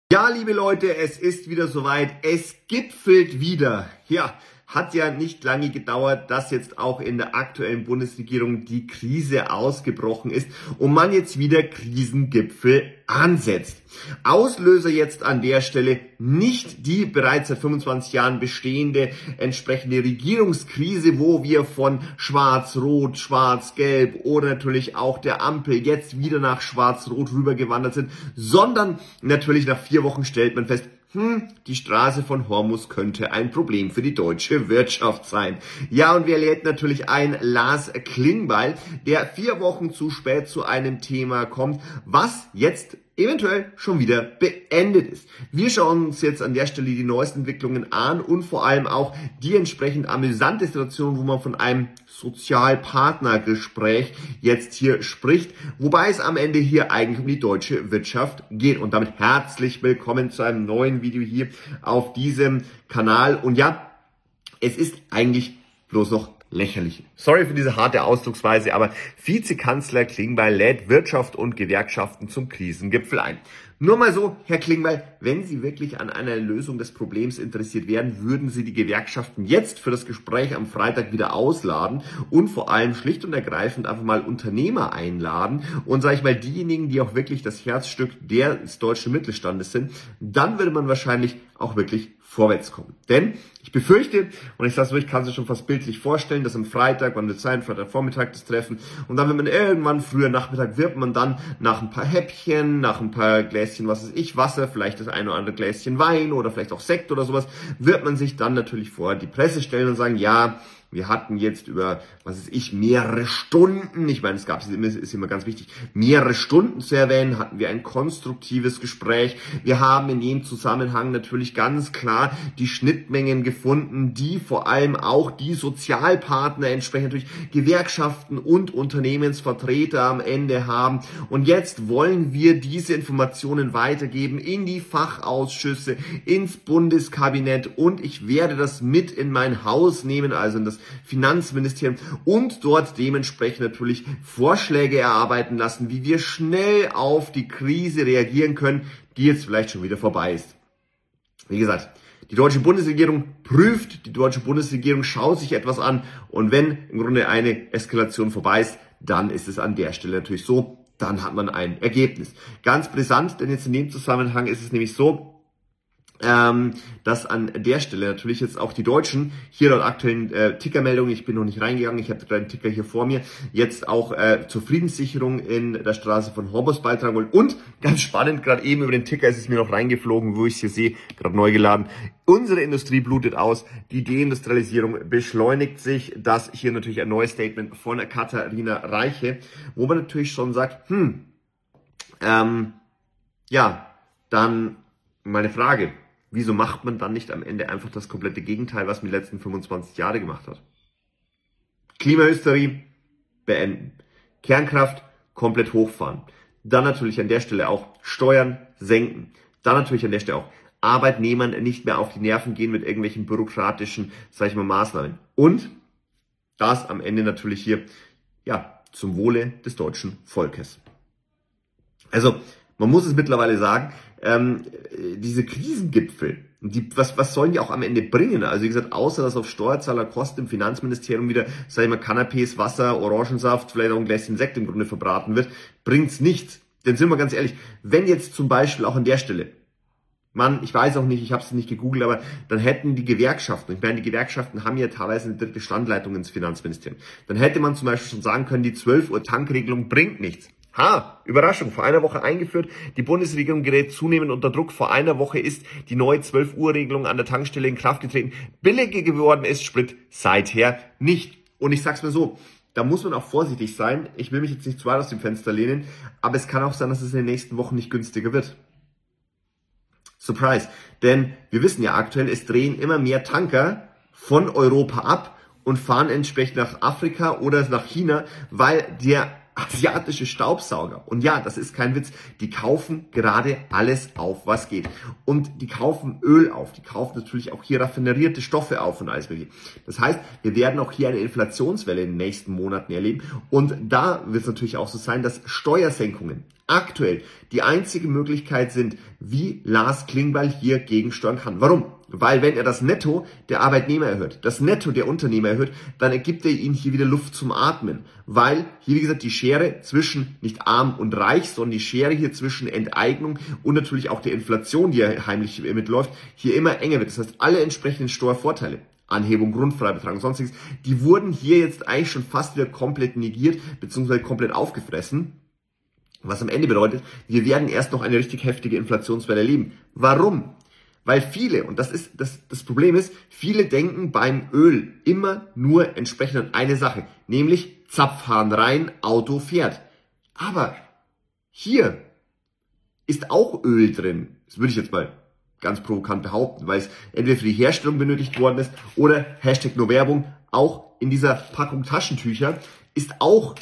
Ja, liebe Leute, es ist wieder soweit. Es gipfelt wieder. Ja, hat ja nicht lange gedauert, dass jetzt auch in der aktuellen Bundesregierung die Krise ausgebrochen ist und man jetzt wieder Krisengipfel ansetzt. Auslöser jetzt an der Stelle nicht die bereits seit 25 Jahren bestehende entsprechende Regierungskrise, wo wir von Schwarz-Rot, Schwarz-Gelb oder natürlich auch der Ampel jetzt wieder nach Schwarz-Rot rübergewandert sind, sondern natürlich nach 4 Wochen stellt man fest, die Straße von Hormuz könnte ein Problem für die deutsche Wirtschaft sein. Ja, und wir lädt natürlich ein Lars Klingbeil, der 4 Wochen zu spät zu einem Thema kommt, was jetzt eventuell schon wieder beendet ist. Wir schauen uns jetzt an der Stelle die neuesten Entwicklungen an und vor allem auch die entsprechend amüsante Situation, wo man von einem Sozialpartnergespräch jetzt hier spricht, wobei es am Ende hier eigentlich um die deutsche Wirtschaft geht. Und damit herzlich willkommen zu einem neuen Video hier auf diesem Kanal. Und ja, es ist eigentlich bloß noch lächerlich. Sorry für diese harte Ausdrucksweise, aber Vizekanzler Klingbeil lädt Wirtschaft und Gewerkschaften zum Krisengipfel ein. Nur mal so, Herr Klingbeil, wenn Sie wirklich an einer Lösung des Problems interessiert wären, würden Sie die Gewerkschaften jetzt für das Gespräch am Freitag wieder ausladen und vor allem schlicht und ergreifend einfach mal Unternehmer einladen und, sage ich mal, diejenigen, die auch wirklich das Herzstück des deutschen Mittelstandes sind, dann würde man wahrscheinlich auch wirklich vorwärts kommen. Denn ich befürchte, und ich sage so, ich kann es schon fast bildlich vorstellen, dass am Freitag, wann wird sein, Freitagvormittag das Treffen, und dann wird man irgendwann früher Nachmittag, wird man dann nach ein paar Häppchen, nach ein paar Gläschen, was weiß ich, Wasser, vielleicht das ein oder andere Gläschen Wein oder vielleicht auch Sekt oder sowas, wird man sich dann natürlich vor die Presse stellen und sagen, ja, wir hatten jetzt über, was weiß ich, mehrere Stunden, ich meine, ist immer ganz wichtig, mehrere Stunden zu erwähnen, hatten wir ein konstruktives Gespräch. Wir haben in dem Zusammenhang natürlich ganz klar die Schnittmengen gefunden, die vor allem auch die Sozialpartner, entsprechend natürlich Gewerkschaften und Unternehmensvertreter am Ende haben. Und jetzt wollen wir diese Informationen weitergeben in die Fachausschüsse, ins Bundeskabinett, und ich werde das mit in mein Haus nehmen, also in das Finanzministerium, und dort dementsprechend natürlich Vorschläge erarbeiten lassen, wie wir schnell auf die Krise reagieren können, die jetzt vielleicht schon wieder vorbei ist. Wie gesagt, die deutsche Bundesregierung prüft, die deutsche Bundesregierung schaut sich etwas an, und wenn im Grunde eine Eskalation vorbei ist, dann ist es an der Stelle natürlich so, dann hat man ein Ergebnis. Ganz brisant, denn jetzt in dem Zusammenhang ist es nämlich so, dass an der Stelle natürlich jetzt auch die Deutschen, hier laut aktuellen Tickermeldungen, ich bin noch nicht reingegangen, ich habe den Ticker hier vor mir, jetzt auch zur Friedenssicherung in der Straße von Hormuz beitragen wollen. Und ganz spannend, gerade eben über den Ticker ist es mir noch reingeflogen, wo ich es hier sehe, gerade neu geladen. Unsere Industrie blutet aus, die Deindustrialisierung beschleunigt sich. Das hier natürlich ein neues Statement von Katharina Reiche, wo man natürlich schon sagt, ja, dann meine Frage: Wieso macht man dann nicht am Ende einfach das komplette Gegenteil, was man die letzten 25 Jahre gemacht hat? Klimahysterie beenden. Kernkraft komplett hochfahren. Dann natürlich an der Stelle auch Steuern senken. Dann natürlich an der Stelle auch Arbeitnehmern nicht mehr auf die Nerven gehen mit irgendwelchen bürokratischen, sag ich mal, Maßnahmen. Und das am Ende natürlich hier, ja, zum Wohle des deutschen Volkes. Also, man muss es mittlerweile sagen, diese Krisengipfel, was sollen die auch am Ende bringen? Also wie gesagt, außer dass auf Steuerzahlerkosten im Finanzministerium wieder, sag ich mal, Canapés, Wasser, Orangensaft, vielleicht auch ein Gläschen Sekt im Grunde verbraten wird, bringt's nichts. Denn sind wir ganz ehrlich, wenn jetzt zum Beispiel auch an der Stelle, ich weiß auch nicht, ich habe es nicht gegoogelt, aber dann hätten die Gewerkschaften, ich meine, die Gewerkschaften haben ja teilweise eine dritte Standleitung ins Finanzministerium, dann hätte man zum Beispiel schon sagen können, die 12 Uhr Tankregelung bringt nichts. Überraschung, vor einer Woche eingeführt, die Bundesregierung gerät zunehmend unter Druck. Vor einer Woche ist die neue 12-Uhr-Regelung an der Tankstelle in Kraft getreten. Billiger geworden ist Sprit seither nicht. Und ich sag's mir so, da muss man auch vorsichtig sein. Ich will mich jetzt nicht zu weit aus dem Fenster lehnen, aber es kann auch sein, dass es in den nächsten Wochen nicht günstiger wird. Surprise. Denn wir wissen ja aktuell, es drehen immer mehr Tanker von Europa ab und fahren entsprechend nach Afrika oder nach China, weil der asiatische Staubsauger, und ja, das ist kein Witz, die kaufen gerade alles auf, was geht. Und die kaufen Öl auf, die kaufen natürlich auch hier raffinerierte Stoffe auf und alles mögliche. Das heißt, wir werden auch hier eine Inflationswelle in den nächsten Monaten erleben. Und da wird es natürlich auch so sein, dass Steuersenkungen aktuell die einzige Möglichkeit sind, wie Lars Klingbeil hier gegensteuern kann. Warum? Weil wenn er das Netto der Arbeitnehmer erhöht, das Netto der Unternehmer erhöht, dann ergibt er ihnen hier wieder Luft zum Atmen. Weil hier, wie gesagt, die Schere zwischen nicht arm und reich, sondern die Schere hier zwischen Enteignung und natürlich auch der Inflation, die ja heimlich mitläuft, hier immer enger wird. Das heißt, alle entsprechenden Steuervorteile, Anhebung, Grundfreibetrag und sonstiges, die wurden hier jetzt eigentlich schon fast wieder komplett negiert, beziehungsweise komplett aufgefressen. Was am Ende bedeutet, wir werden erst noch eine richtig heftige Inflationswelle erleben. Warum? Weil viele, und das Problem ist, viele denken beim Öl immer nur entsprechend an eine Sache, nämlich Zapfhahn rein, Auto fährt. Aber hier ist auch Öl drin. Das würde ich jetzt mal ganz provokant behaupten, weil es entweder für die Herstellung benötigt worden ist oder Hashtag nur Werbung, auch in dieser Packung Taschentücher ist auch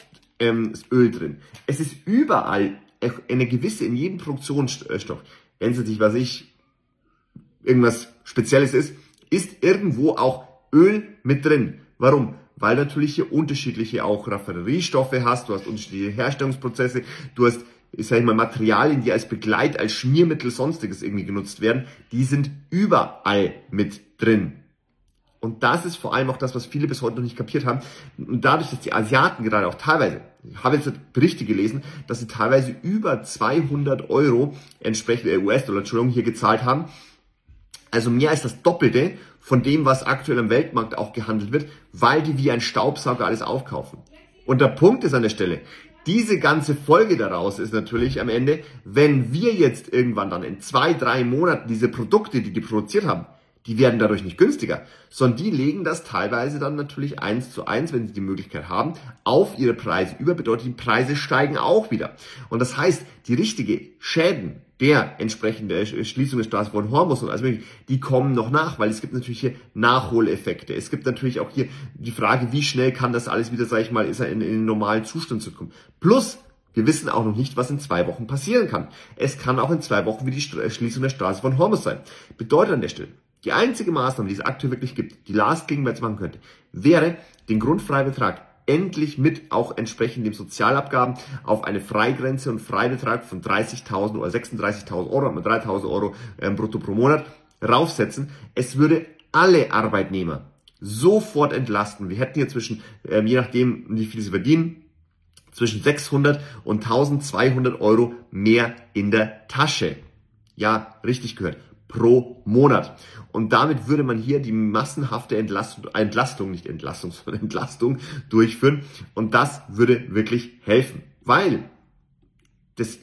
Öl drin. Es ist überall eine gewisse, in jedem Produktionsstoff, wenn es nicht, was ich, irgendwas Spezielles ist irgendwo auch Öl mit drin. Warum? Weil natürlich hier unterschiedliche auch Raffineriestoffe hast, du hast unterschiedliche Herstellungsprozesse, du hast, ich sage mal, Materialien, die als Begleit, als Schmiermittel, sonstiges irgendwie genutzt werden, die sind überall mit drin. Und das ist vor allem auch das, was viele bis heute noch nicht kapiert haben. Und dadurch, dass die Asiaten gerade auch teilweise, ich habe jetzt Berichte gelesen, dass sie teilweise über 200 Euro entsprechend US-Dollar, Entschuldigung, hier gezahlt haben. Also mehr als das Doppelte von dem, was aktuell am Weltmarkt auch gehandelt wird, weil die wie ein Staubsauger alles aufkaufen. Und der Punkt ist an der Stelle, diese ganze Folge daraus ist natürlich am Ende, wenn wir jetzt irgendwann dann in 2-3 Monaten diese Produkte, die produziert haben, die werden dadurch nicht günstiger, sondern die legen das teilweise dann natürlich 1:1, wenn sie die Möglichkeit haben, auf ihre Preise über, bedeutet, die Preise steigen auch wieder. Und das heißt, die richtige Schäden der entsprechende Schließung des Staates von Hormuz und alles mögliche, die kommen noch nach, weil es gibt natürlich hier Nachholeffekte. Es gibt natürlich auch hier die Frage, wie schnell kann das alles wieder, sag ich mal, ist er in den normalen Zustand zurückkommen. Plus, wir wissen auch noch nicht, was in 2 Wochen passieren kann. Es kann auch in 2 Wochen wie die Schließung der Straße von Hormuz sein. Bedeutet an der Stelle, die einzige Maßnahme, die es aktuell wirklich gibt, die Lars Klingbeil machen könnte, wäre, den Grundfreibetrag endlich mit auch entsprechend dem Sozialabgaben auf eine Freigrenze und Freibetrag von 30.000 oder 36.000 Euro, 3.000 Euro brutto pro Monat raufsetzen. Es würde alle Arbeitnehmer sofort entlasten. Wir hätten hier zwischen, je nachdem wie viel sie verdienen, zwischen 600 und 1.200 Euro mehr in der Tasche. Ja, richtig gehört. Pro Monat. Und damit würde man hier die massenhafte Entlastung durchführen. Und das würde wirklich helfen. Weil das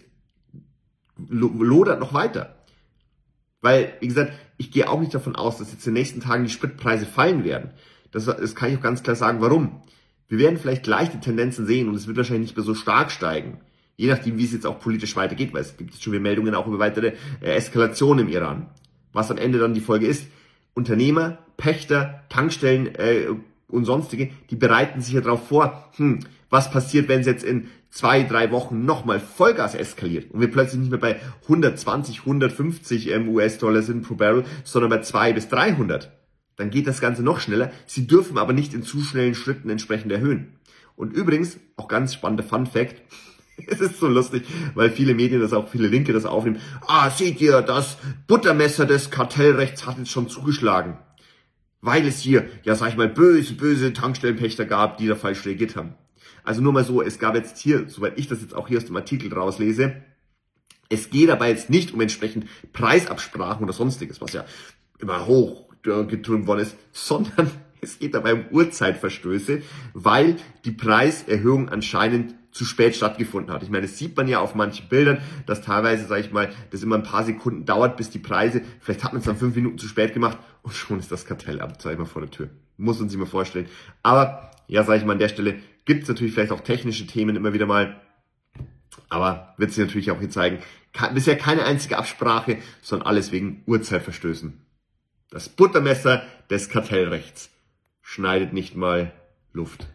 lodert noch weiter. Weil, wie gesagt, ich gehe auch nicht davon aus, dass jetzt in den nächsten Tagen die Spritpreise fallen werden. Das kann ich auch ganz klar sagen, warum. Wir werden vielleicht leichte Tendenzen sehen und es wird wahrscheinlich nicht mehr so stark steigen. Je nachdem, wie es jetzt auch politisch weitergeht, weil es gibt jetzt schon wieder Meldungen auch über weitere Eskalation im Iran. Was am Ende dann die Folge ist, Unternehmer, Pächter, Tankstellen und sonstige, die bereiten sich ja darauf vor, was passiert, wenn es jetzt in 2-3 Wochen nochmal Vollgas eskaliert und wir plötzlich nicht mehr bei 120, 150 US-Dollar sind pro Barrel, sondern bei 200 bis 300. Dann geht das Ganze noch schneller. Sie dürfen aber nicht in zu schnellen Schritten entsprechend erhöhen. Und übrigens, auch ganz spannender Fun Fact, es ist so lustig, weil viele Medien viele Linke das aufnehmen. Seht ihr, das Buttermesser des Kartellrechts hat jetzt schon zugeschlagen. Weil es hier, ja sag ich mal, böse Tankstellenpächter gab, die da falsch reagiert haben. Also nur mal so, es gab jetzt hier, soweit ich das jetzt auch hier aus dem Artikel rauslese, es geht dabei jetzt nicht um entsprechend Preisabsprachen oder sonstiges, was ja immer hochgetrümt worden ist, sondern es geht dabei um Uhrzeitverstöße, weil die Preiserhöhung anscheinend zu spät stattgefunden hat. Ich meine, das sieht man ja auf manchen Bildern, dass teilweise, sage ich mal, das immer ein paar Sekunden dauert, bis die Preise, vielleicht hat man es dann 5 Minuten zu spät gemacht und schon ist das Kartellamt, sag ich mal, vor der Tür. Muss man sich mal vorstellen. Aber, ja, sage ich mal, an der Stelle gibt es natürlich vielleicht auch technische Themen immer wieder mal, aber wird sich natürlich auch hier zeigen, bisher keine einzige Absprache, sondern alles wegen Uhrzeitverstößen. Das Buttermesser des Kartellrechts schneidet nicht mal Luft.